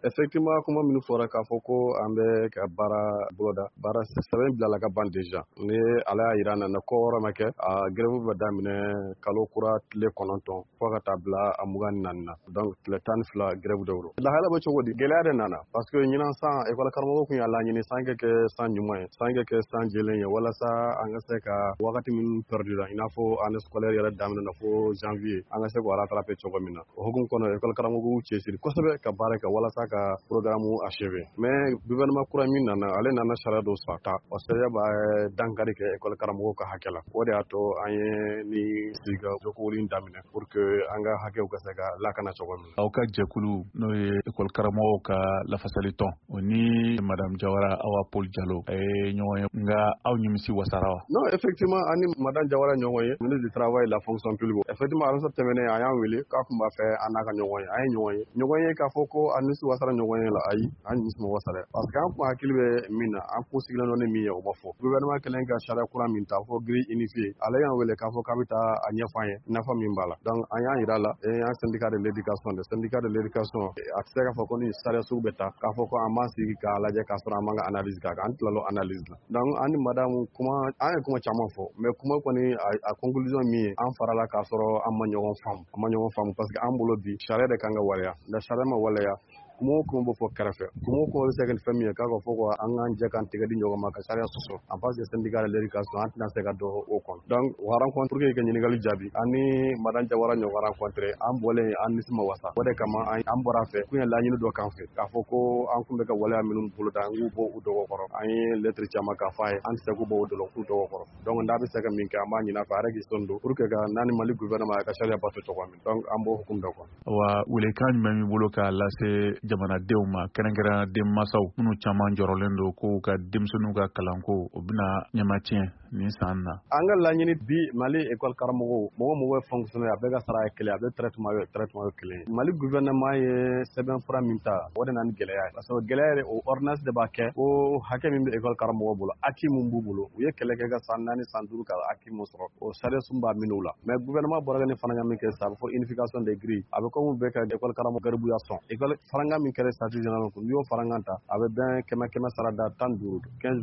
effectivement kuma minnu fɔra k'a fɔ ko an bɛ ka baara boloda baara sɛbɛn bilala ka ban déjà ni ala y'a yira an na ko wɔɔrɔ ma kɛ a grève bɛ daminɛ kalo kura tile 9 fo ka taa bila a 24 na donc tile 12 grève de woro lahala bɛ cogo di gɛlɛya de nana parce que ɲinan san école karamɔgɔ kun y'a laɲini san ka kɛ san ɲuman ye san ka kɛ san jɛlen ye walasa an ka se ka wagati min perdura i n'a fɔ année scolaire yɛrɛ daminɛna fo janvier an ka se k'o rattraper cogo min na o hukumu kɔnɔ école karamɔgɔw cɛsiri kosɛbɛ ka baara kɛ walasa ka programme achevé mais gouvernement kura min nana ale nana sariya dɔ sata o sariya b'a dankari kɛ école karamɔgɔw ka hakɛ la o de y'a to an ye ni siga jokowuli daminɛ pour que an ka hakɛw ka se ka lakana cogo min na. Aw ka jɛkulu n'o ye école karamɔgɔw ka lafasali tɔn o ni madame Jawara Awa Paul Diallo a ye ɲɔgɔn ye nka aw nimisi wasara wa? Non, effectivement ani madame Jawara ɲɔgɔn ye ministre du travail la fonction publique effectivement alamisa tɛmɛnen a y'an wele k'a kun b'a fɛ an n'a ka ɲɔgɔn ye an ye ɲɔgɔn ye k'a fɔ ko a nimisi wasara ɲɔgɔn ye la ayi an nimisi ma wasara parce que an kun hakili bɛ min na an kun sigilen dɔ ni min ye o ma fɔ gouvernement kɛlen ka sariya kura min ta fɔ grille unifiée ale y'an wele k'a fɔ k'a bɛ taa a ɲɛfɔ an ye nafa min b'a la donc an y'an yira la an syndicat de l'éducation a tɛ se k'a fɔ ko ni sariya sugu bɛ ta k'a fɔ ko an b'an sigi k'a lajɛ k'a sɔrɔ an man ka analyse k'a kan an tilalo analyse la donc an ni madame an ye kuma caman fɔ mais kuma kɔni a conclusion min ye an farala k'a sɔrɔ an ma ɲɔgɔn faamu parce que an bolo bi sariya de kan ka waleya nka sariya ma waleya kuma o kuma bɛ fɔ kɛrɛfɛ kuma o kuma bɛ se ka kɛ fɛn min ye k'a fɔ ko an k'an jɛ k'an tɛgɛ di ɲɔgɔn ma ka sariya sɔsɔ en face des syndicats de l'éducation an tɛna se ka don o kɔnɔ donc o rencontre pour que ka ɲininkali jaabi an ni madame Jawara ɲɔgɔn rencontré an bɔlen an nisi ma wasa o de kama an bɔra fɛ kun ye laɲini dɔ k'an fɛ k'a fɔ ko an kun bɛ ka waleya minnu boloda an k'u bɔ u dɔgɔ kɔrɔ an ye lettre caman k'a f'a ye an tɛ se k'u bɔ u dɔgɔ kɔrɔ donc n'a bɛ se ka min kɛ an b'a ɲini a fɛ a yɛrɛ k'i son don pour que ka n'ani Mali gouvernement a ka sariya bato cogo min donc an b'o hukumu dɔ kɔnɔ. Wa welekan jumɛn b'i bolo k'a lase jamanadenw ma kɛrɛnkɛrɛnnenya denmansaw minnu caman jɔrɔlen don ko ka denmisɛnninw ka kalanko o bɛna ɲɛma tiɲɛ nin san na? An ka laɲini bi Mali école karamɔgɔw mɔgɔ bɛ fonctionner a bɛɛ ka sara ye kelen a bɛ traitement ye kelen Mali gouvernement ye sɛbɛnfura min ta o de nana ni gɛlɛya ye parce que gɛlɛya yɛrɛ o ordonnance de b'a kɛ ko hakɛ min bɛ école karamɔgɔw bolo acquis min b'u bolo u ye kɛlɛ kɛ ka san 4 san 5 ka acquis min sɔrɔ o sariya sun b'a minɛ u la mais gouvernement bɔra ka nin fana min kɛ sisan a bɛ fɔ unification des grilles a bɛ comme bɛɛ ka école karamɔgɔ garibuya sɔn école faranga min kɛra statut général kun n'i y'o faranga ta a bɛ bɛn kɛmɛ sarada 15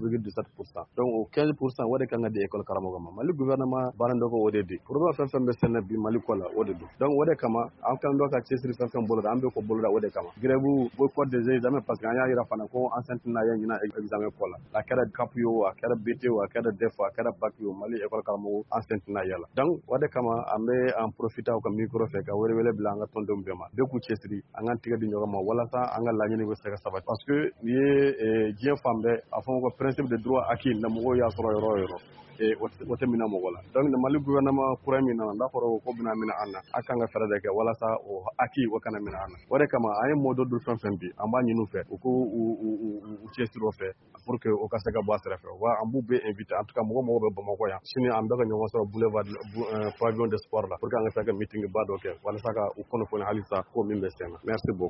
15,17% donc o 15% o de kan ka di école karamɔgɔ ma Mali gouvernement baara dɔ ko o de di problème fɛn fɛn bɛ sɛnɛ bi Mali ko la o de don donc o de kama an kan dɔ ka cɛsiri fɛn fɛn bolo da an bɛ ko bolo da o de kama grève boycott des examens parce que an y'a yira fana ko enceinte na ye ɲina examen ko la a kɛra CAP ye o a kɛra BT o a kɛra DEF a kɛra BAC ye o Mali école karamɔgɔ enceinte na yala donc o de kama an bɛ an profiter ka micro fɛ ka wele bila an ka tɔndenw bɛɛ ma bɛɛ k'u cɛsiri an ka tigɛ di ɲɔgɔn ma walasa an ka laɲini bɛ se ka sabati parce que ni ye diɲɛ fan bɛɛ a fɔ ko principe de droit acquis na mɔgɔw y'a sɔrɔ yɔrɔ o yɔrɔ o tɛ minɛ mɔgɔ la donc Mali gouvernement kura min nana n'a fɔra ko bɛna minɛ an na an kan ka fɛɛrɛ de kɛ walasa o acquis o kana minɛ an na o de kama an ye mot d'ordre fɛn fɛn bi an b'a ɲini u fɛ u k'u cɛsiri o fɛ pour que o ka se ka bɔ a sira fɛ wa an b'u bɛɛ inviter en tout cas mɔgɔ bɛ Bamakɔ yan sini an bɛ ka ɲɔgɔn sɔrɔ boulevard pavillon de sport la pour que an ka se ka meeting ba dɔ kɛ walasa ka u kunnafoni halisa ko min bɛ sen na merci beaucoup.